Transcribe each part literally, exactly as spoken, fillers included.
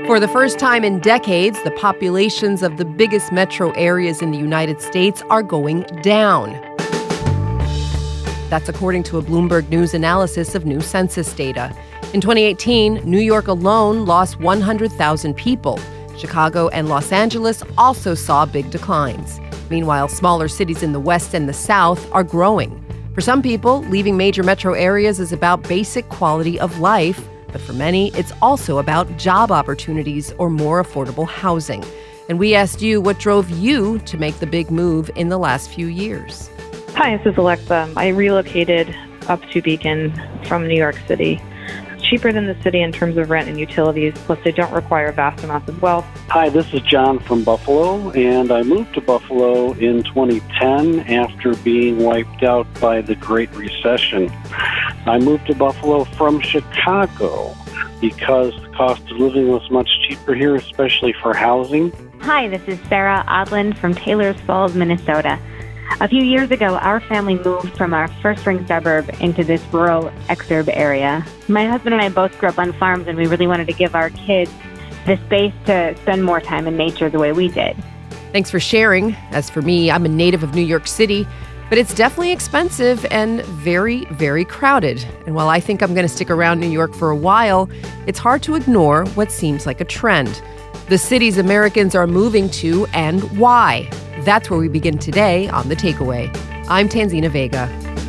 For the first time in decades, the populations of the biggest metro areas in the United States are going down. That's according to a Bloomberg News analysis of new census data. In twenty eighteen, New York alone lost one hundred thousand people. Chicago and Los Angeles also saw big declines. Meanwhile, smaller cities in the West and the South are growing. For some people, leaving major metro areas is about basic quality of life. But for many, it's also about job opportunities or more affordable housing. And we asked you what drove you to make the big move in the last few years. Hi, this is Alexa. I relocated up to Beacon from New York City. It's cheaper than the city in terms of rent and utilities, plus they don't require vast amounts of wealth. Hi, this is John from Buffalo, and I moved to Buffalo in twenty ten after being wiped out by the Great Recession. I moved to Buffalo from Chicago because the cost of living was much cheaper here, especially for housing. Hi, this is Sarah Odland from Taylors Falls, Minnesota. A few years ago, our family moved from our first-ring suburb into this rural exurb area. My husband and I both grew up on farms, and we really wanted to give our kids the space to spend more time in nature the way we did. Thanks for sharing. As for me, I'm a native of New York City, but it's definitely expensive and very, very crowded. And while I think I'm going to stick around New York for a while, it's hard to ignore what seems like a trend. The cities Americans are moving to and why. That's where we begin today on The Takeaway. I'm Tanzina Vega.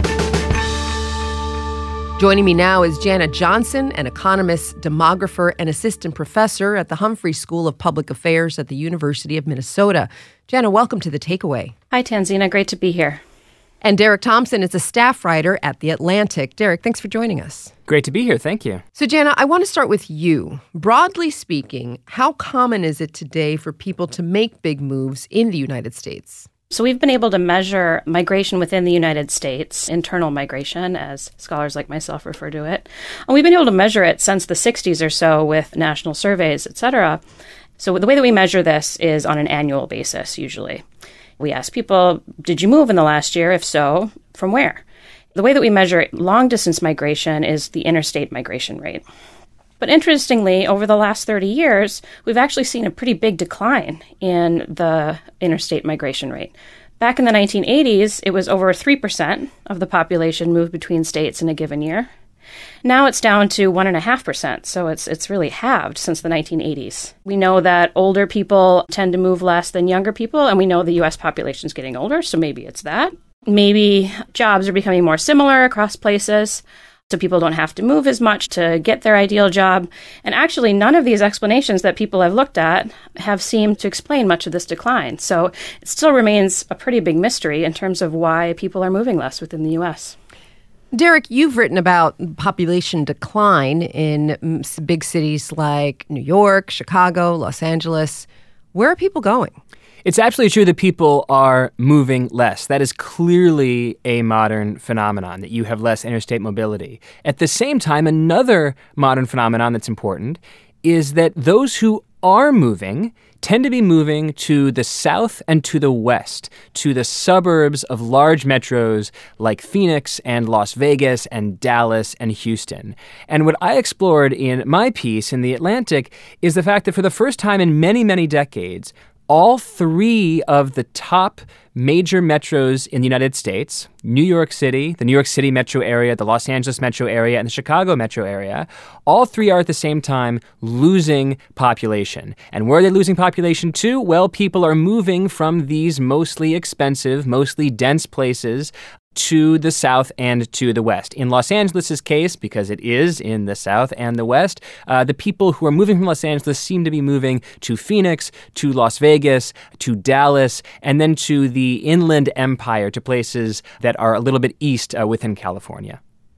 Joining me now is Jana Johnson, an economist, demographer, and assistant professor at the Humphrey School of Public Affairs at the University of Minnesota. Jana, welcome to The Takeaway. Hi, Tanzina. Great to be here. And Derek Thompson is a staff writer at The Atlantic. Derek, thanks for joining us. Great to be here. Thank you. So, Jana, I want to start with you. Broadly speaking, how common is it today for people to make big moves in the United States? So we've been able to measure migration within the United States, internal migration, as scholars like myself refer to it. And we've been able to measure it since the sixties or so with national surveys, et cetera. So the way that we measure this is on an annual basis, usually. We ask people, did you move in the last year? If so, from where? The way that we measure long-distance migration is the interstate migration rate. But interestingly, over the last thirty years, we've actually seen a pretty big decline in the interstate migration rate. Back in the nineteen eighties, it was over three percent of the population moved between states in a given year. Now it's down to one point five percent, so it's it's really halved since the nineteen eighties. We know that older people tend to move less than younger people, and we know the U S population is getting older, so maybe it's that. Maybe jobs are becoming more similar across places, so people don't have to move as much to get their ideal job. And actually, none of these explanations that people have looked at have seemed to explain much of this decline. So it still remains a pretty big mystery in terms of why people are moving less within the U S. Derek, you've written about population decline in big cities like New York, Chicago, Los Angeles. Where are people going? It's absolutely true that people are moving less. That is clearly a modern phenomenon, that you have less interstate mobility. At the same time, another modern phenomenon that's important is that those who are moving tend to be moving to the south and to the west, to the suburbs of large metros like Phoenix and Las Vegas and Dallas and Houston. And what I explored in my piece in The Atlantic is the fact that for the first time in many, many decades, all three of the top major metros in the United States, New York City, the New York City metro area, the Los Angeles metro area, and the Chicago metro area, all three are at the same time losing population. And where are they losing population to? Well, people are moving from these mostly expensive, mostly dense places to the south and to the west. In Los Angeles' case, because it is in the south and the west, uh, the people who are moving from Los Angeles seem to be moving to Phoenix, to Las Vegas, to Dallas, and then to the Inland Empire, to places that are a little bit east uh, within California.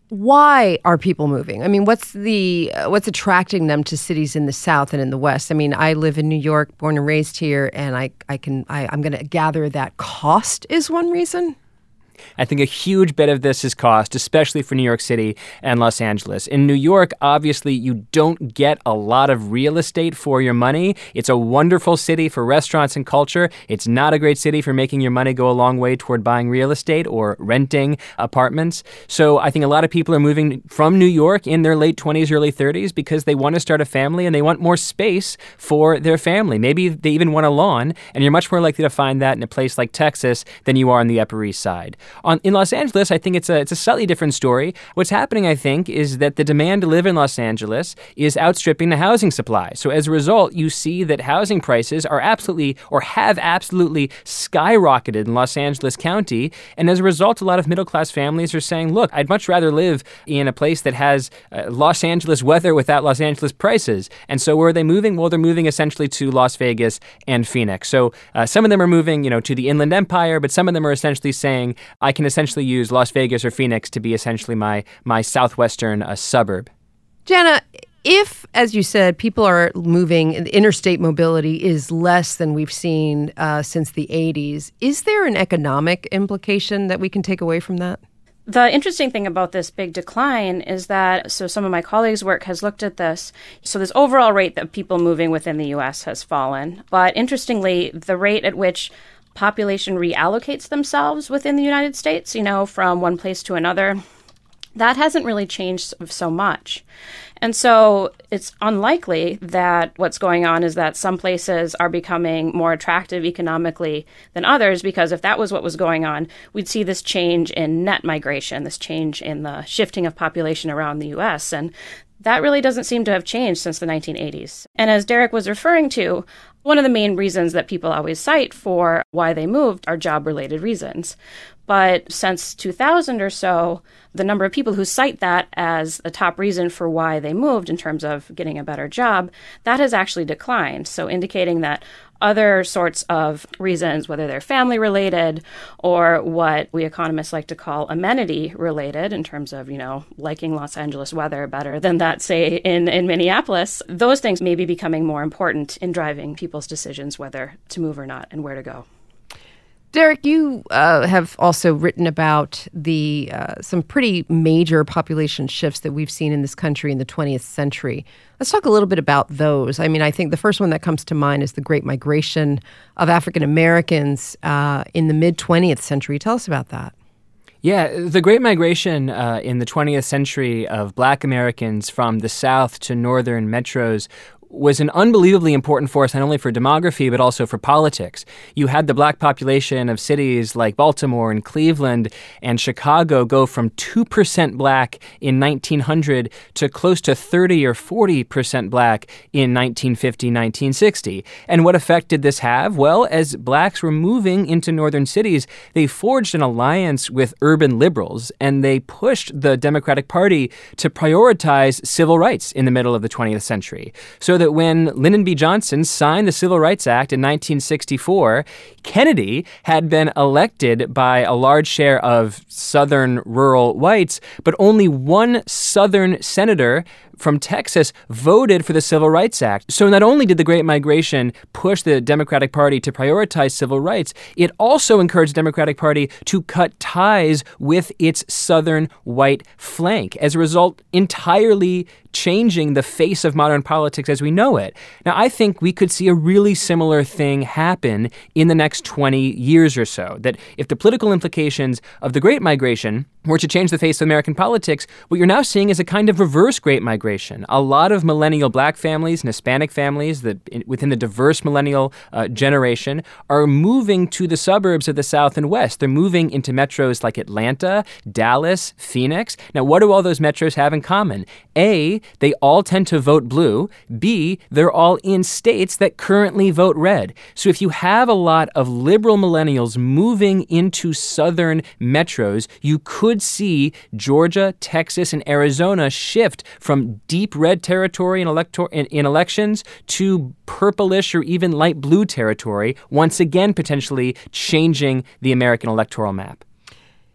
Why are people moving? I mean, what's the uh, what's attracting them to cities in the South and in the West? I mean, I live in New York, born and raised here, and I I can I, I'm going to gather that cost is one reason. I think a huge bit of this is cost, especially for New York City and Los Angeles. In New York, obviously, you don't get a lot of real estate for your money. It's a wonderful city for restaurants and culture. It's not a great city for making your money go a long way toward buying real estate or renting apartments. So I think a lot of people are moving from New York in their late twenties, early thirties because they want to start a family and they want more space for their family. Maybe they even want a lawn, and you're much more likely to find that in a place like Texas than you are on the Upper East Side. On, in Los Angeles, I think it's a it's a slightly different story. What's happening, I think, is that the demand to live in Los Angeles is outstripping the housing supply. So as a result, you see that housing prices are absolutely, or have absolutely skyrocketed in Los Angeles County. And as a result, a lot of middle-class families are saying, look, I'd much rather live in a place that has uh, Los Angeles weather without Los Angeles prices. And so where are they moving? Well, they're moving essentially to Las Vegas and Phoenix. So uh, some of them are moving, you know, to the Inland Empire, but some of them are essentially saying, I can essentially use Las Vegas or Phoenix to be essentially my my southwestern uh, suburb. Jana, if, as you said, people are moving, interstate mobility is less than we've seen uh, since the eighties, is there an economic implication that we can take away from that? The interesting thing about this big decline is that, so some of my colleagues' work has looked at this. So this overall rate of people moving within the U S has fallen. But interestingly, the rate at which population reallocates themselves within the United States, you know, from one place to another, that hasn't really changed so much. And so it's unlikely that what's going on is that some places are becoming more attractive economically than others, because if that was what was going on, we'd see this change in net migration, this change in the shifting of population around the U S. And that really doesn't seem to have changed since the nineteen eighties. And as Derek was referring to, one of the main reasons that people always cite for why they moved are job-related reasons. But since two thousand or so, the number of people who cite that as a top reason for why they moved in terms of getting a better job, that has actually declined. So indicating that other sorts of reasons, whether they're family-related or what we economists like to call amenity-related in terms of, you know, liking Los Angeles weather better than that, say, in, in Minneapolis, those things may be becoming more important in driving people's decisions whether to move or not and where to go. Derek, you uh, have also written about the uh, some pretty major population shifts that we've seen in this country in the twentieth century. Let's talk a little bit about those. I mean, I think the first one that comes to mind is the Great Migration of African Americans uh, in the mid-twentieth century. Tell us about that. Yeah, the Great Migration uh, in the twentieth century of Black Americans from the South to northern metros was an unbelievably important force, not only for demography, but also for politics. You had the black population of cities like Baltimore and Cleveland and Chicago go from two percent black in nineteen hundred to close to thirty or forty percent black in nineteen fifty, nineteen sixty. And what effect did this have? Well, as blacks were moving into northern cities, they forged an alliance with urban liberals, and they pushed the Democratic Party to prioritize civil rights in the middle of the twentieth century. So that when Lyndon B. Johnson signed the Civil Rights Act in nineteen sixty-four, Kennedy had been elected by a large share of Southern rural whites, but only one Southern senator from Texas voted for the Civil Rights Act. So not only did the Great Migration push the Democratic Party to prioritize civil rights, it also encouraged the Democratic Party to cut ties with its Southern white flank. As a result, entirely changing the face of modern politics as we know it. Now, I think we could see a really similar thing happen in the next twenty years or so, that if the political implications of the Great Migration were to change the face of American politics, what you're now seeing is a kind of reverse Great Migration. A lot of millennial black families and Hispanic families that within the diverse millennial uh, generation are moving to the suburbs of the South and West. They're moving into metros like Atlanta, Dallas, Phoenix. Now, what do all those metros have in common? A, they all tend to vote blue. B, they're all in states that currently vote red. So if you have a lot of liberal millennials moving into southern metros, you could see Georgia, Texas, and Arizona shift from deep red territory in, elector- in, in elections to purplish or even light blue territory, once again potentially changing the American electoral map.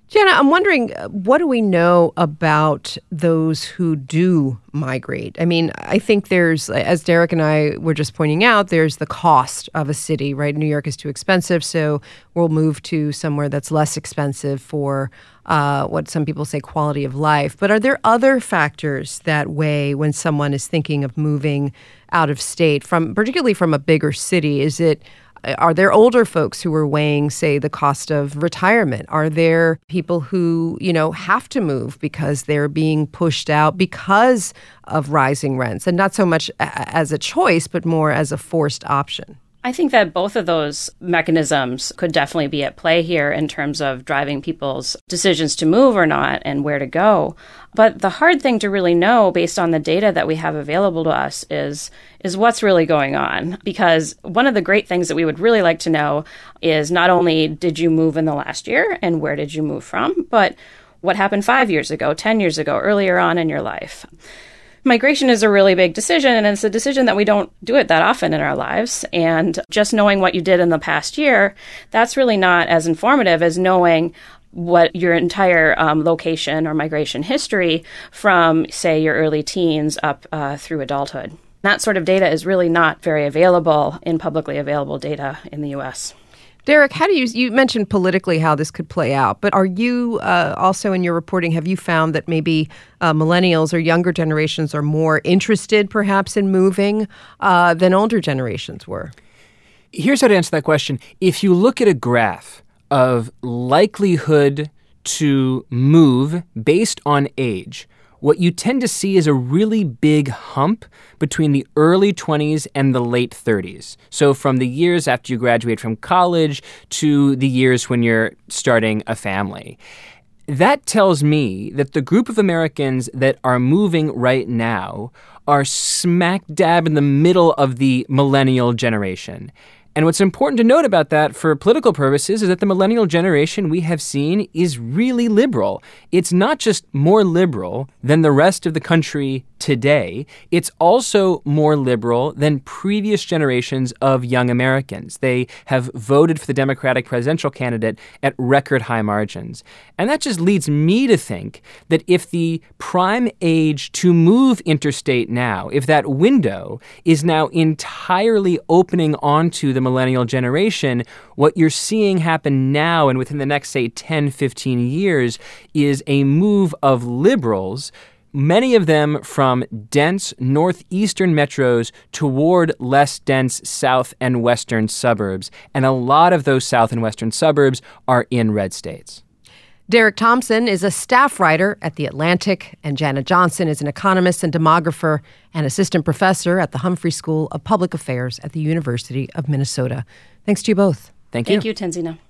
Jana, I'm wondering, what do we know about those who do migrate? I mean, I think there's, as Derek and I were just pointing out, there's the cost of a city, right? New York is too expensive, so we'll move to somewhere that's less expensive for uh, what some people say quality of life. But are there other factors that weigh when someone is thinking of moving out of state, from particularly from a bigger city? Is it Are there older folks who are weighing, say, the cost of retirement? Are there people who, you know, have to move because they're being pushed out because of rising rents, and not so much a- as a choice, but more as a forced option? I think that both of those mechanisms could definitely be at play here in terms of driving people's decisions to move or not and where to go. But the hard thing to really know based on the data that we have available to us is is what's really going on. Because one of the great things that we would really like to know is not only did you move in the last year and where did you move from, but what happened five years ago, ten years ago, earlier on in your life. Migration is a really big decision, and it's a decision that we don't do it that often in our lives. And just knowing what you did in the past year, that's really not as informative as knowing what your entire um, location or migration history from, say, your early teens up uh, through adulthood. That sort of data is really not very available in publicly available data in the U S. Derek, how do you, you mentioned politically how this could play out, but are you uh, also in your reporting, have you found that maybe uh, millennials or younger generations are more interested perhaps in moving uh, than older generations were? Here's how to answer that question. If you look at a graph of likelihood to move based on age, what you tend to see is a really big hump between the early twenties and the late thirties. So from the years after you graduate from college to the years when you're starting a family. That tells me that the group of Americans that are moving right now are smack dab in the middle of the millennial generation. And what's important to note about that for political purposes is that the millennial generation we have seen is really liberal. It's not just more liberal than the rest of the country today. It's also more liberal than previous generations of young Americans. They have voted for the Democratic presidential candidate at record high margins. And that just leads me to think that if the prime age to move interstate now, if that window is now entirely opening onto the millennial generation, what you're seeing happen now and within the next, say, ten, fifteen years is a move of liberals, many of them from dense northeastern metros toward less dense south and western suburbs. And a lot of those south and western suburbs are in red states. Derek Thompson is a staff writer at The Atlantic, and Jana Johnson is an economist and demographer and assistant professor at the Humphrey School of Public Affairs at the University of Minnesota. Thanks to you both. Thank you. Thank you, Tanzina.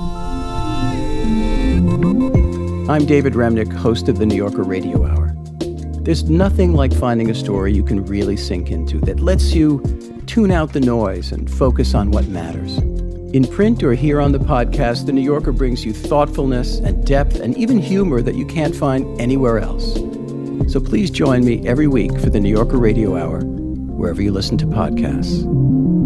I'm David Remnick, host of the New Yorker Radio Hour. There's nothing like finding a story you can really sink into that lets you tune out the noise and focus on what matters. In print or here on the podcast, The New Yorker brings you thoughtfulness and depth and even humor that you can't find anywhere else. So please join me every week for The New Yorker Radio Hour, wherever you listen to podcasts.